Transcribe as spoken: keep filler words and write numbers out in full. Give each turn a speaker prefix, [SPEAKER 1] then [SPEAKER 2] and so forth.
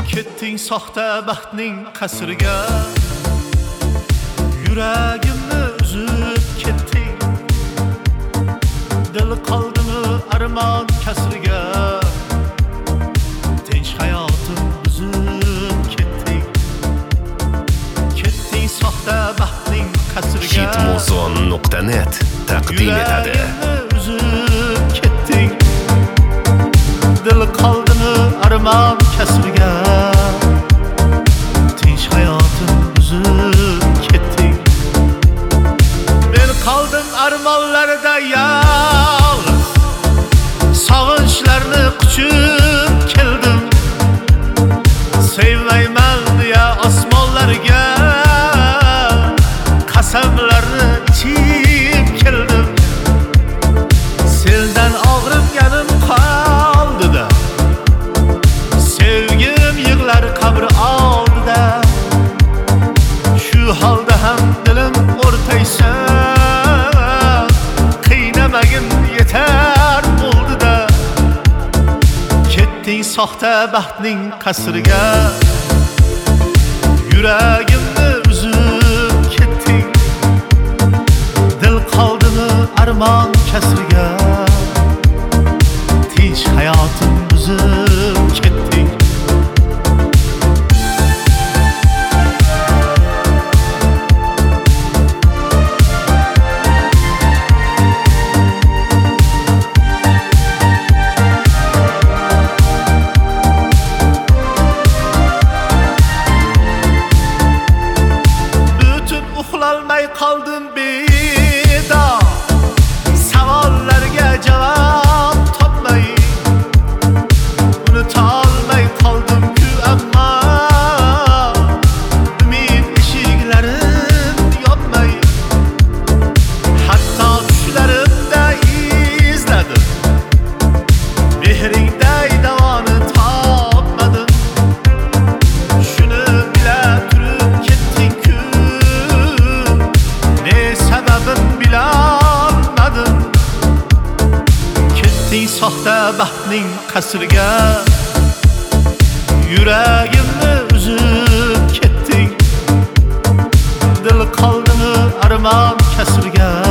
[SPEAKER 1] Ketding soxta baxtning qasriga, yuragimni uzib ketding. Dil qoldimi armon kasriga, tinch hayotim buzib ketding. Ketding soxta baxtning qasriga,
[SPEAKER 2] hitmuzon nuqta net taqdim etadi.
[SPEAKER 1] Yuragimni uzib ketding. Dil qoldimi armon kasriga, tinch hayotim buzib ketding. Men qoldim armonlarda yolg'iz, sog'inchlarni quchib keldim. Sevmayman deya osmonlarga qasamlarni ichib keldim. Seldan og'riganim qoldida, sevgim yig'lar qabri oldida. Shu holda ham dilim o'rtaysan, qiynamagin yetar bo'ldida. Ketding soxta baxtning qasriga, yuragimni uzib ketding. Dil qoldimi armon kasriga, tinch hayotim buzib ketding. Bütün uxlalmay qoldim bedor, savollarga javob topmay. Unutolmay qoldim-ku ammo, umid eshiklarim yopmay. Hatto tushlarimda izladim, mehringday davoni topmadim. Shuni bila turib ketding-ku, ne sababin bilolmadim. Ketding soxta baxtning qasriga, yuragimni uzib ketding. Dil qoldimi armon kasriga,